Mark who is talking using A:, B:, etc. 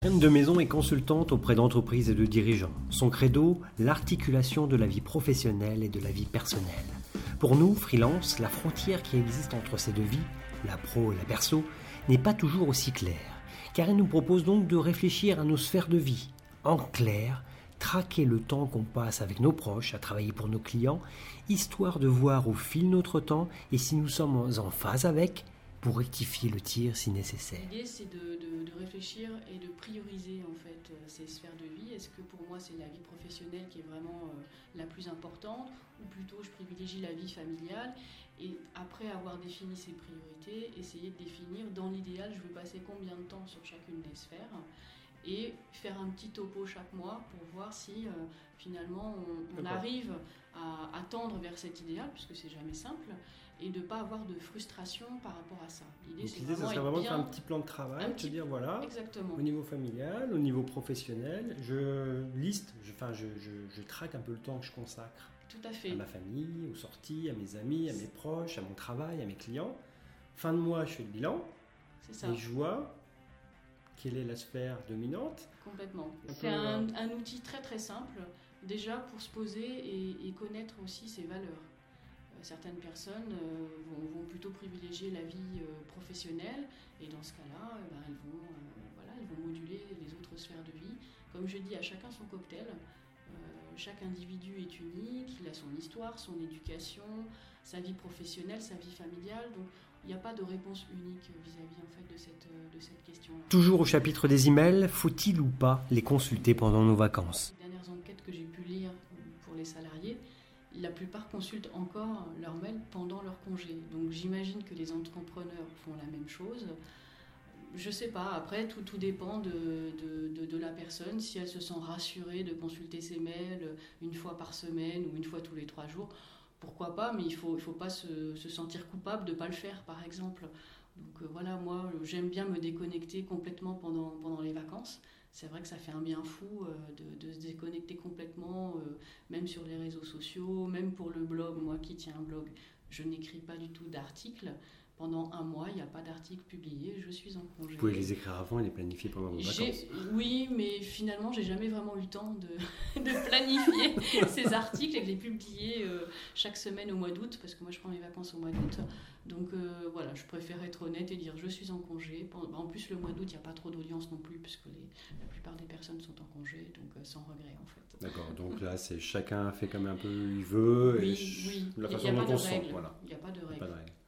A: Anne de Maison est consultante auprès d'entreprises et de dirigeants. Son credo, l'articulation de la vie professionnelle et de la vie personnelle. Pour nous, freelance, la frontière qui existe entre ces deux vies, la pro et la perso, n'est pas toujours aussi claire. Car elle nous propose donc de réfléchir à nos sphères de vie. En clair, traquer le temps qu'on passe avec nos proches, à travailler pour nos clients, histoire de voir au fil notre temps et si nous sommes en phase avec, pour rectifier le tir si nécessaire.
B: L'idée, c'est de réfléchir et de prioriser en fait ces sphères de vie. Est-ce que pour moi, c'est la vie professionnelle qui est vraiment la plus importante, ou plutôt je privilégie la vie familiale? Et après avoir défini ces priorités, essayer de définir dans l'idéal, je veux passer combien de temps sur chacune des sphères, et faire un petit topo chaque mois pour voir si finalement on arrive à tendre vers cet idéal, puisque c'est jamais simple, et de ne pas avoir de frustration par rapport à ça.
A: L'idée, ça serait vraiment de faire un petit plan de travail, de dire voilà,
B: exactement.
A: Au niveau familial, au niveau professionnel, je liste, je traque un peu le temps que je consacre
B: Tout à fait.
A: à ma famille, aux sorties, à mes amis, à mes proches, à mon travail, à mes clients. Fin de mois, je fais le bilan,
B: c'est ça.
A: Et je vois quelle est la sphère dominante.
B: Complètement. C'est un outil très très simple, déjà pour se poser et connaître aussi ses valeurs. Certaines personnes vont plutôt privilégier la vie professionnelle, et dans ce cas-là, elles vont moduler les autres sphères de vie. Comme je dis, à chacun son cocktail. Chaque individu est unique, il a son histoire, son éducation, sa vie professionnelle, sa vie familiale. Donc il n'y a pas de réponse unique vis-à-vis en fait, de cette question-là.
A: Toujours au chapitre des emails, faut-il ou pas les consulter pendant nos vacances?
B: Les dernières enquêtes que j'ai pu lire pour les salariés, la plupart consultent encore leurs mails pendant leur congé. Donc j'imagine que les entrepreneurs font la même chose. Je ne sais pas, après tout dépend de la personne. Si elle se sent rassurée de consulter ses mails une fois par semaine ou une fois tous les 3 jours, pourquoi pas, mais il faut pas se sentir coupable de ne pas le faire, par exemple. Donc voilà, moi j'aime bien me déconnecter complètement pendant les vacances. C'est vrai que ça fait un bien fou de se déconnecter complètement, même sur les réseaux sociaux, même pour le blog. Moi qui tiens un blog, je n'écris pas du tout d'articles. Pendant un mois, il n'y a pas d'article publié, je suis en congé.
A: Vous pouvez les écrire avant et les planifier pendant vos vacances.
B: Oui, mais finalement, j'ai jamais vraiment eu le temps de planifier ces articles et de les publier chaque semaine au mois d'août, parce que moi je prends mes vacances au mois d'août. Donc voilà, je préfère être honnête et dire je suis en congé. En plus, le mois d'août, il n'y a pas trop d'audience non plus, puisque la plupart des personnes sont en congé, donc sans regret en fait.
A: D'accord, donc là, c'est chacun fait comme un peu il veut,
B: oui.
A: La façon dont on se sent. Voilà.
B: Il n'y a pas de règle.